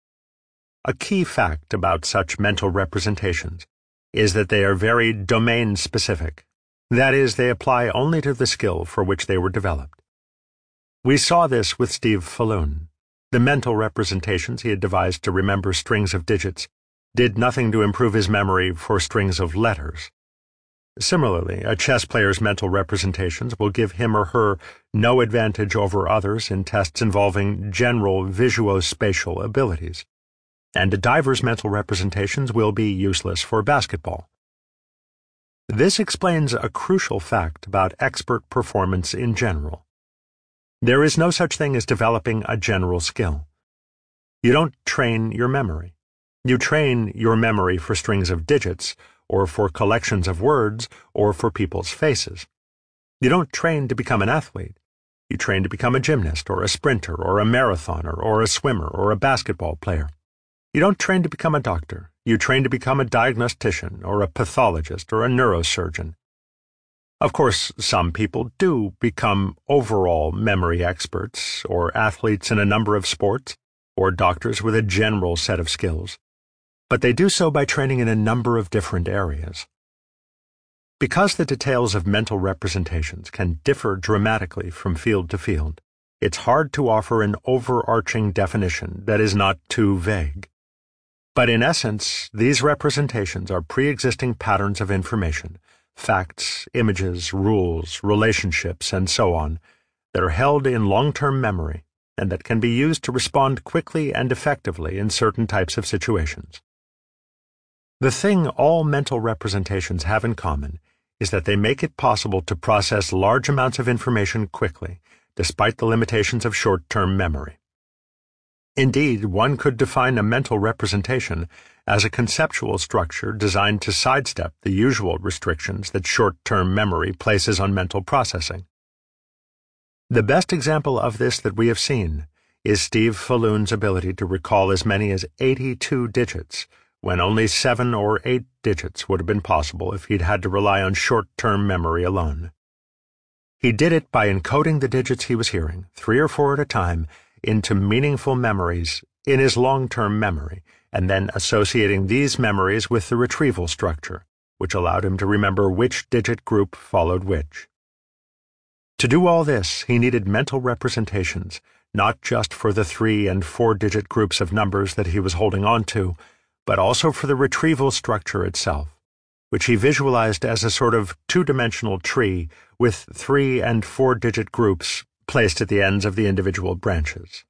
A key fact about such mental representations is that they are very domain-specific. That is, they apply only to the skill for which they were developed. We saw this with Steve Falloon. The mental representations he had devised to remember strings of digits did nothing to improve his memory for strings of letters. Similarly, a chess player's mental representations will give him or her no advantage over others in tests involving general visuospatial abilities, and a diver's mental representations will be useless for basketball. This explains a crucial fact about expert performance in general. There is no such thing as developing a general skill. You don't train your memory. You train your memory for strings of digits, or for collections of words, or for people's faces. You don't train to become an athlete. You train to become a gymnast, or a sprinter, or a marathoner, or a swimmer, or a basketball player. You don't train to become a doctor. You train to become a diagnostician, or a pathologist, or a neurosurgeon. Of course, some people do become overall memory experts, or athletes in a number of sports, or doctors with a general set of skills, but they do so by training in a number of different areas. Because the details of mental representations can differ dramatically from field to field, it's hard to offer an overarching definition that is not too vague. But in essence, these representations are pre-existing patterns of information, facts, images, rules, relationships, and so on, that are held in long-term memory and that can be used to respond quickly and effectively in certain types of situations. The thing all mental representations have in common is that they make it possible to process large amounts of information quickly, despite the limitations of short-term memory. Indeed, one could define a mental representation as a conceptual structure designed to sidestep the usual restrictions that short-term memory places on mental processing. The best example of this that we have seen is Steve Falloon's ability to recall as many as 82 digits, when only 7 or 8 digits would have been possible if he'd had to rely on short-term memory alone. He did it by encoding the digits he was hearing, 3 or 4 at a time, into meaningful memories in his long-term memory, and then associating these memories with the retrieval structure, which allowed him to remember which digit group followed which. To do all this, he needed mental representations, not just for the 3- and 4-digit groups of numbers that he was holding on to, but also for the retrieval structure itself, which he visualized as a sort of two-dimensional tree with 3- and 4-digit groups placed at the ends of the individual branches.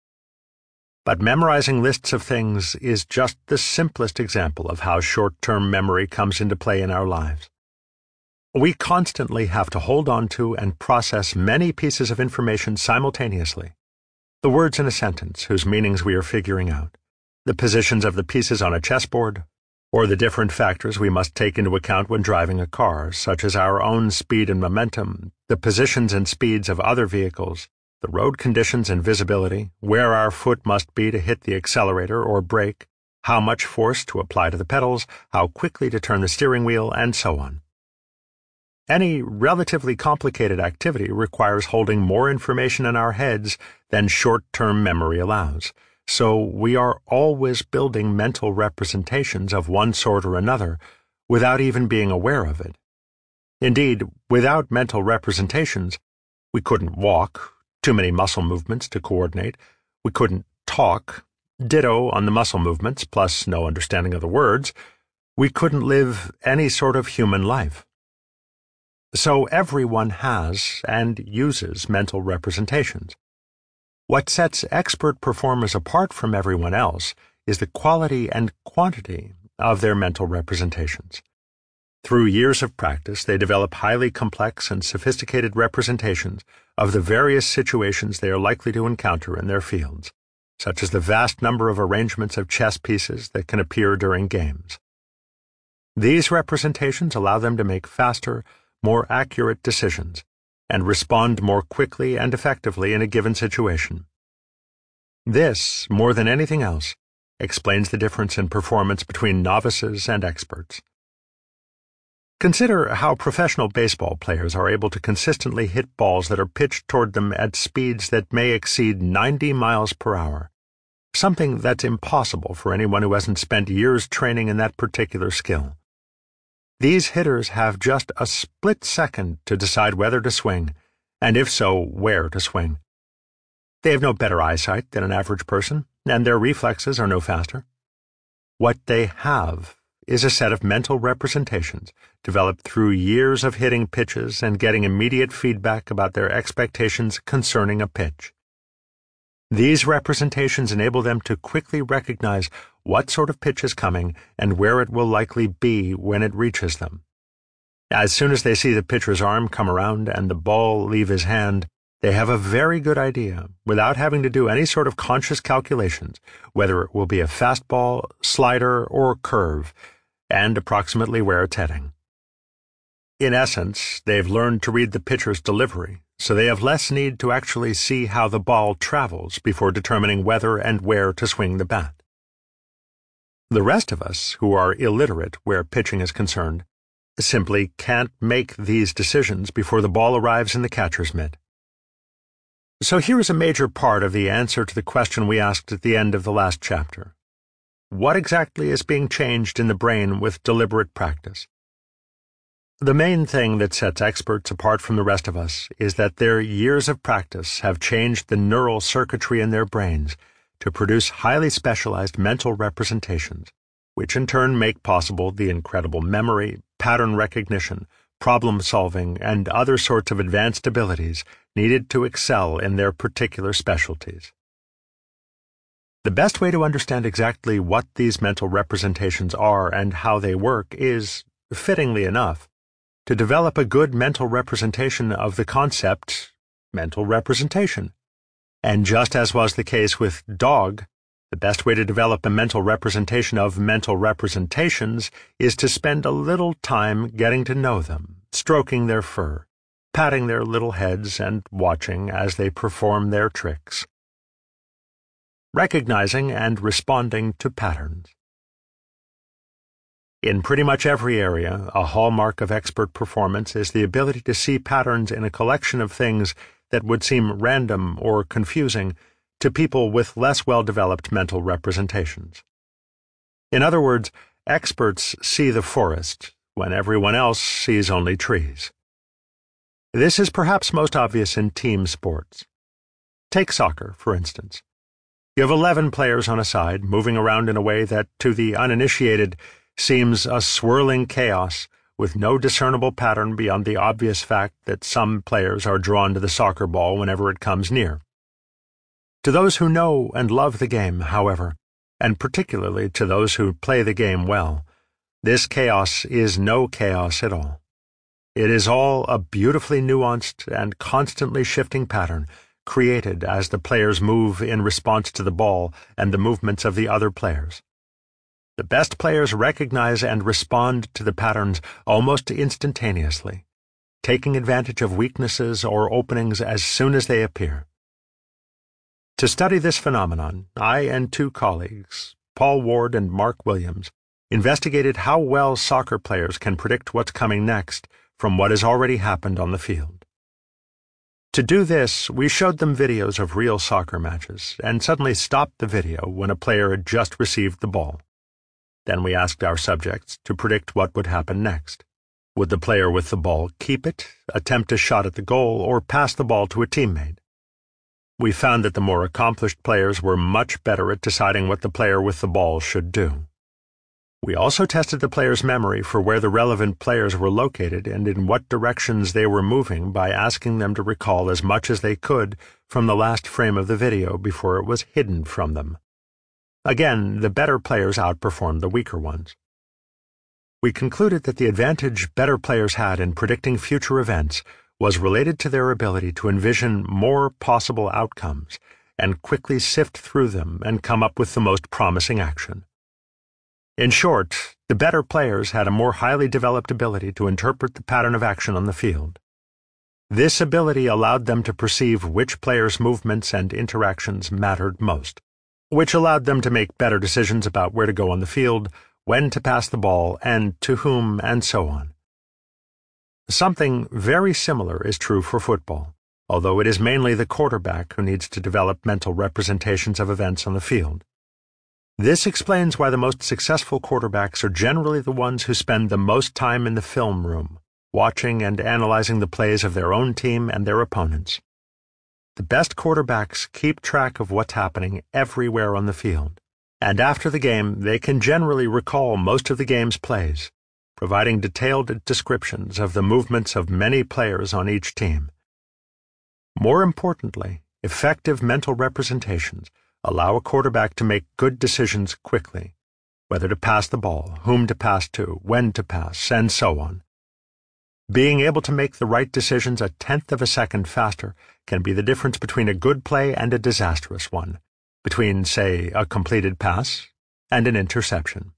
But memorizing lists of things is just the simplest example of how short-term memory comes into play in our lives. We constantly have to hold on to and process many pieces of information simultaneously. The words in a sentence whose meanings we are figuring out, the positions of the pieces on a chessboard, or the different factors we must take into account when driving a car, such as our own speed and momentum, the positions and speeds of other vehicles, the road conditions and visibility, where our foot must be to hit the accelerator or brake, how much force to apply to the pedals, how quickly to turn the steering wheel, and so on. Any relatively complicated activity requires holding more information in our heads than short-term memory allows, so we are always building mental representations of one sort or another without even being aware of it. Indeed, without mental representations, we couldn't walk, too many muscle movements to coordinate, we couldn't talk, ditto on the muscle movements, plus no understanding of the words, we couldn't live any sort of human life. So everyone has and uses mental representations. What sets expert performers apart from everyone else is the quality and quantity of their mental representations. Through years of practice, they develop highly complex and sophisticated representations of the various situations they are likely to encounter in their fields, such as the vast number of arrangements of chess pieces that can appear during games. These representations allow them to make faster, more accurate decisions, and respond more quickly and effectively in a given situation. This, more than anything else, explains the difference in performance between novices and experts. Consider how professional baseball players are able to consistently hit balls that are pitched toward them at speeds that may exceed 90 miles per hour, something that's impossible for anyone who hasn't spent years training in that particular skill. These hitters have just a split second to decide whether to swing, and if so, where to swing. They have no better eyesight than an average person, and their reflexes are no faster. What they have is a set of mental representations developed through years of hitting pitches and getting immediate feedback about their expectations concerning a pitch. These representations enable them to quickly recognize what sort of pitch is coming and where it will likely be when it reaches them. As soon as they see the pitcher's arm come around and the ball leave his hand, they have a very good idea, without having to do any sort of conscious calculations, whether it will be a fastball, slider, or curve, and approximately where it's heading. In essence, they've learned to read the pitcher's delivery, so they have less need to actually see how the ball travels before determining whether and where to swing the bat. The rest of us, who are illiterate where pitching is concerned, simply can't make these decisions before the ball arrives in the catcher's mitt. So here is a major part of the answer to the question we asked at the end of the last chapter. What exactly is being changed in the brain with deliberate practice? The main thing that sets experts apart from the rest of us is that their years of practice have changed the neural circuitry in their brains to produce highly specialized mental representations, which in turn make possible the incredible memory, pattern recognition, problem-solving, and other sorts of advanced abilities needed to excel in their particular specialties. The best way to understand exactly what these mental representations are and how they work is, fittingly enough, to develop a good mental representation of the concept mental representation. And just as was the case with dog, the best way to develop a mental representation of mental representations is to spend a little time getting to know them, stroking their fur, patting their little heads, and watching as they perform their tricks. Recognizing and responding to patterns. In pretty much every area, a hallmark of expert performance is the ability to see patterns in a collection of things that would seem random or confusing to people with less well-developed mental representations. In other words, experts see the forest when everyone else sees only trees. This is perhaps most obvious in team sports. Take soccer, for instance. You have 11 players on a side, moving around in a way that, to the uninitiated, seems a swirling chaos with no discernible pattern beyond the obvious fact that some players are drawn to the soccer ball whenever it comes near. To those who know and love the game, however, and particularly to those who play the game well, this chaos is no chaos at all. It is all a beautifully nuanced and constantly shifting pattern created as the players move in response to the ball and the movements of the other players. The best players recognize and respond to the patterns almost instantaneously, taking advantage of weaknesses or openings as soon as they appear. To study this phenomenon, I and two colleagues, Paul Ward and Mark Williams, investigated how well soccer players can predict what's coming next from what has already happened on the field. To do this, we showed them videos of real soccer matches and suddenly stopped the video when a player had just received the ball. Then we asked our subjects to predict what would happen next. Would the player with the ball keep it, attempt a shot at the goal, or pass the ball to a teammate? We found that the more accomplished players were much better at deciding what the player with the ball should do. We also tested the player's memory for where the relevant players were located and in what directions they were moving by asking them to recall as much as they could from the last frame of the video before it was hidden from them. Again, the better players outperformed the weaker ones. We concluded that the advantage better players had in predicting future events was related to their ability to envision more possible outcomes and quickly sift through them and come up with the most promising action. In short, the better players had a more highly developed ability to interpret the pattern of action on the field. This ability allowed them to perceive which players' movements and interactions mattered most, which allowed them to make better decisions about where to go on the field, when to pass the ball, and to whom, and so on. Something very similar is true for football, although it is mainly the quarterback who needs to develop mental representations of events on the field. This explains why the most successful quarterbacks are generally the ones who spend the most time in the film room, watching and analyzing the plays of their own team and their opponents. The best quarterbacks keep track of what's happening everywhere on the field, and after the game they can generally recall most of the game's plays, providing detailed descriptions of the movements of many players on each team. More importantly, effective mental representations allow a quarterback to make good decisions quickly, whether to pass the ball, whom to pass to, when to pass, and so on. Being able to make the right decisions a tenth of a second faster can be the difference between a good play and a disastrous one, between, say, a completed pass and an interception.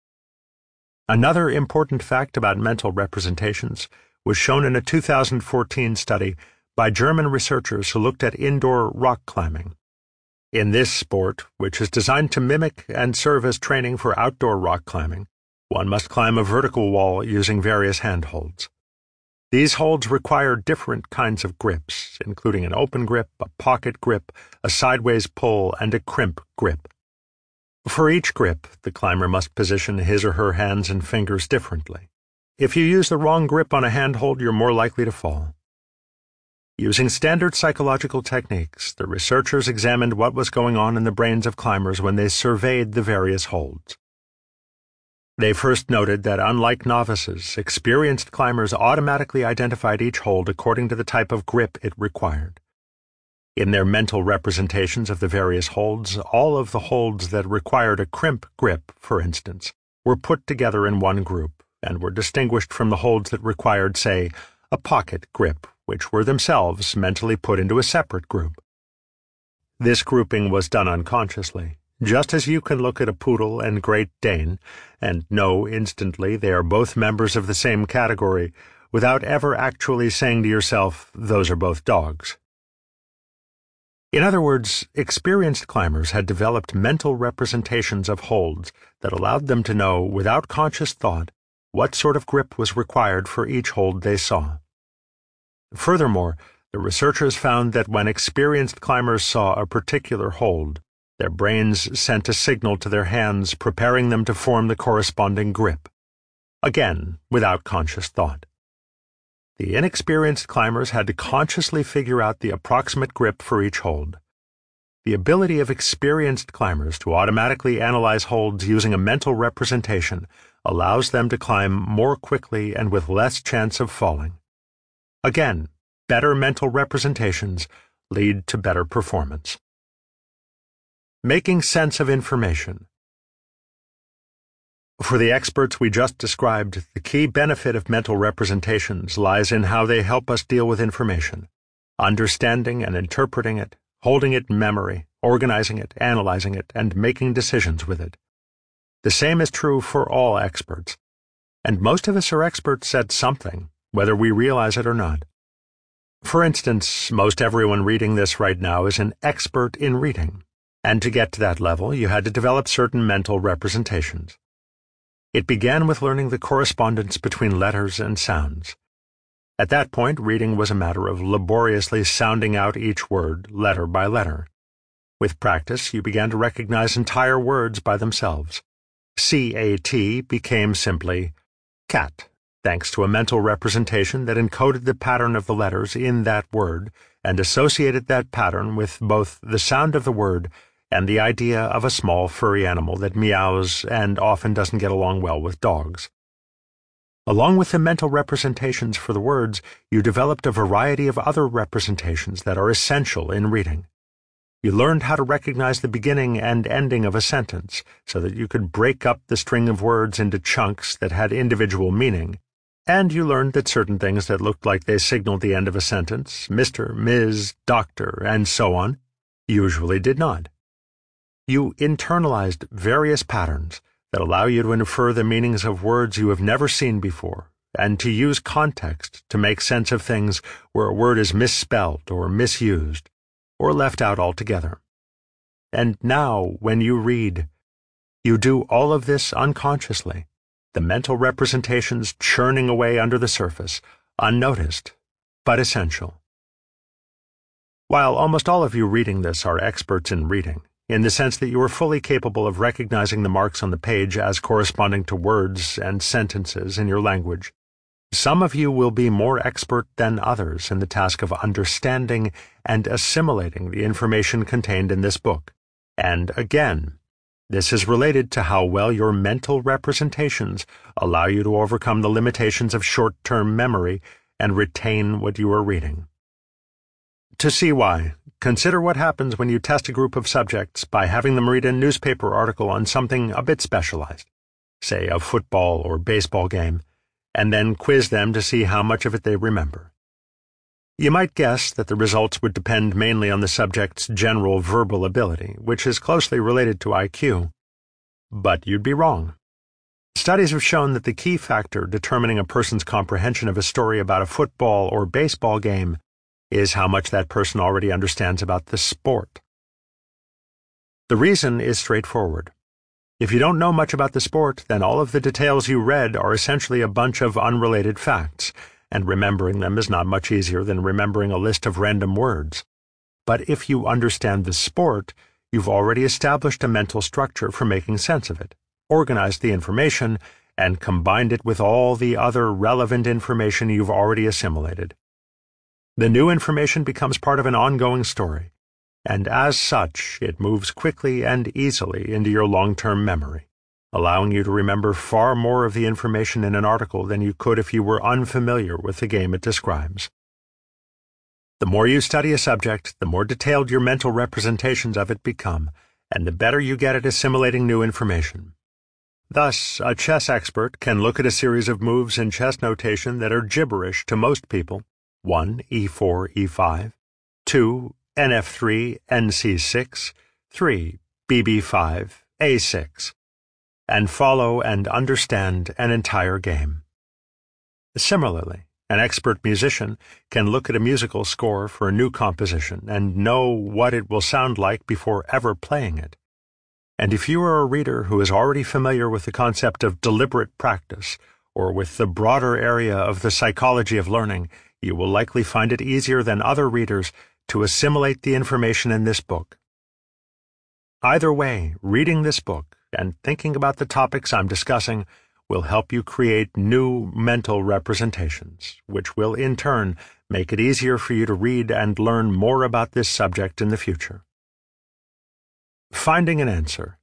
Another important fact about mental representations was shown in a 2014 study by German researchers who looked at indoor rock climbing. In this sport, which is designed to mimic and serve as training for outdoor rock climbing, one must climb a vertical wall using various handholds. These holds require different kinds of grips, including an open grip, a pocket grip, a sideways pull, and a crimp grip. For each grip, the climber must position his or her hands and fingers differently. If you use the wrong grip on a handhold, you're more likely to fall. Using standard psychological techniques, the researchers examined what was going on in the brains of climbers when they surveyed the various holds. They first noted that unlike novices, experienced climbers automatically identified each hold according to the type of grip it required. In their mental representations of the various holds, all of the holds that required a crimp grip, for instance, were put together in one group and were distinguished from the holds that required, say, a pocket grip, which were themselves mentally put into a separate group. This grouping was done unconsciously, just as you can look at a poodle and Great Dane and know instantly they are both members of the same category without ever actually saying to yourself, those are both dogs. In other words, experienced climbers had developed mental representations of holds that allowed them to know, without conscious thought, what sort of grip was required for each hold they saw. Furthermore, the researchers found that when experienced climbers saw a particular hold, their brains sent a signal to their hands preparing them to form the corresponding grip. Again, without conscious thought. The inexperienced climbers had to consciously figure out the approximate grip for each hold. The ability of experienced climbers to automatically analyze holds using a mental representation allows them to climb more quickly and with less chance of falling. Again, better mental representations lead to better performance. Making sense of information. For the experts we just described, the key benefit of mental representations lies in how they help us deal with information, understanding and interpreting it, holding it in memory, organizing it, analyzing it, and making decisions with it. The same is true for all experts. And most of us are experts at something, whether we realize it or not. For instance, most everyone reading this right now is an expert in reading, and to get to that level, you had to develop certain mental representations. It began with learning the correspondence between letters and sounds. At that point, reading was a matter of laboriously sounding out each word, letter by letter. With practice, you began to recognize entire words by themselves. C-A-T became simply cat, thanks to a mental representation that encoded the pattern of the letters in that word and associated that pattern with both the sound of the word and the idea of a small furry animal that meows and often doesn't get along well with dogs. Along with the mental representations for the words, you developed a variety of other representations that are essential in reading. You learned how to recognize the beginning and ending of a sentence so that you could break up the string of words into chunks that had individual meaning, and you learned that certain things that looked like they signaled the end of a sentence, Mr., Ms., Doctor, and so on, usually did not. You internalized various patterns that allow you to infer the meanings of words you have never seen before, and to use context to make sense of things where a word is misspelled or misused, or left out altogether. And now, when you read, you do all of this unconsciously, the mental representations churning away under the surface, unnoticed, but essential. While almost all of you reading this are experts in reading, in the sense that you are fully capable of recognizing the marks on the page as corresponding to words and sentences in your language, some of you will be more expert than others in the task of understanding and assimilating the information contained in this book. And again, this is related to how well your mental representations allow you to overcome the limitations of short-term memory and retain what you are reading. To see why, consider what happens when you test a group of subjects by having them read a newspaper article on something a bit specialized, say a football or baseball game, and then quiz them to see how much of it they remember. You might guess that the results would depend mainly on the subject's general verbal ability, which is closely related to IQ. But you'd be wrong. Studies have shown that the key factor determining a person's comprehension of a story about a football or baseball game is how much that person already understands about the sport. The reason is straightforward. If you don't know much about the sport, then all of the details you read are essentially a bunch of unrelated facts, and remembering them is not much easier than remembering a list of random words. But if you understand the sport, you've already established a mental structure for making sense of it, organized the information, and combined it with all the other relevant information you've already assimilated. The new information becomes part of an ongoing story, and as such, it moves quickly and easily into your long-term memory, allowing you to remember far more of the information in an article than you could if you were unfamiliar with the game it describes. The more you study a subject, the more detailed your mental representations of it become, and the better you get at assimilating new information. Thus, a chess expert can look at a series of moves in chess notation that are gibberish to most people, 1. E4, E5, 2. NF3, NC6, 3. BB5, A6, and follow and understand an entire game. Similarly, an expert musician can look at a musical score for a new composition and know what it will sound like before ever playing it. And if you are a reader who is already familiar with the concept of deliberate practice, or with the broader area of the psychology of learning, you will likely find it easier than other readers to assimilate the information in this book. Either way, reading this book and thinking about the topics I'm discussing will help you create new mental representations, which will in turn make it easier for you to read and learn more about this subject in the future. Finding an answer.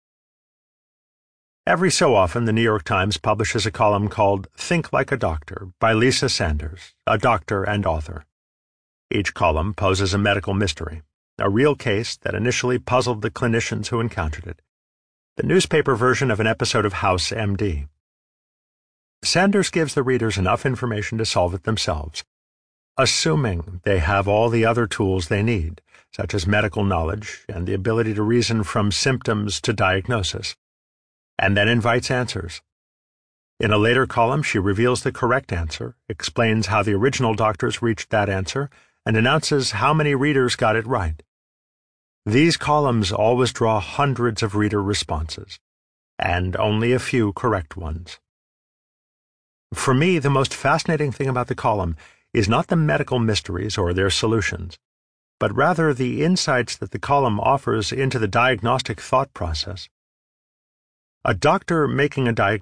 Every so often, the New York Times publishes a column called Think Like a Doctor by Lisa Sanders, a doctor and author. Each column poses a medical mystery, a real case that initially puzzled the clinicians who encountered it, the newspaper version of an episode of House MD. Sanders gives the readers enough information to solve it themselves, assuming they have all the other tools they need, such as medical knowledge and the ability to reason from symptoms to diagnosis. and then invites answers. In a later column, she reveals the correct answer, explains how the original doctors reached that answer, and announces how many readers got it right. These columns always draw hundreds of reader responses, and only a few correct ones. For me, the most fascinating thing about the column is not the medical mysteries or their solutions, but rather the insights that the column offers into the diagnostic thought process. A doctor making a diagnosis